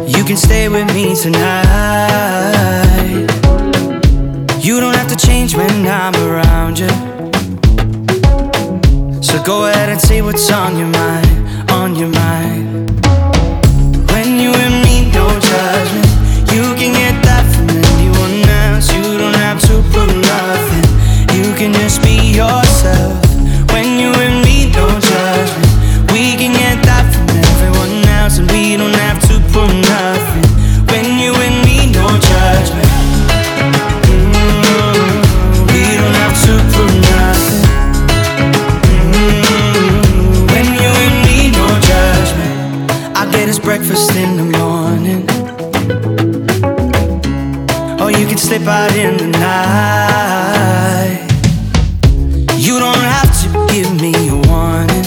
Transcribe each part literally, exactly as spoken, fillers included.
You can stay with me tonight. You don't have to change when I'm around you. So go ahead and say what's on your mind, on your mind. When you and me, no judgment. You can get that from anyone else. You don't have to prove nothing. You can just be yourself. When you and me, no judgment. We can get that from everyone else, and we don't have to prove nothing. When you and me, no judgment. Mm-hmm. We don't have to prove nothing. Mm-hmm. When you and me, no judgment. I get us breakfast in the morning, or you can slip out in the night. You don't have to give me a warning,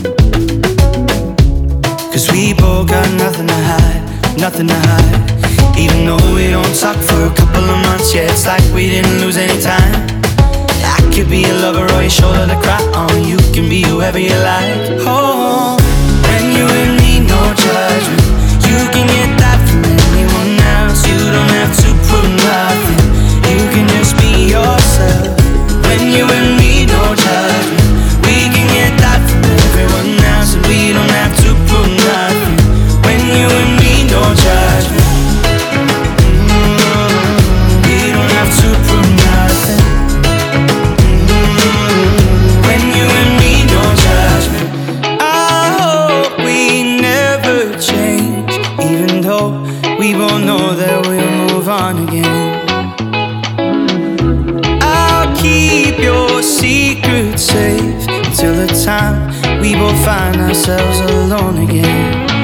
'cause we both got nothing to hide, nothing to hide. Even though we don't talk for a couple of months, yeah, it's like we didn't lose any time. I could be a lover or your shoulder to cry on. You can be whoever you like. Oh, when you and me, no judgment. You can get that from anyone else. You don't have to prove nothing. You can just be yourself. When you and me, no judgment. We can get that from everyone else, and we don't have to prove nothing. When you and me, no judgment. Mm-hmm. We don't have to prove nothing. Mm-hmm. When you and me, no judgment. I hope we never change, even though we both know that we'll move on again. Keep your secret safe until the time we both find ourselves alone again.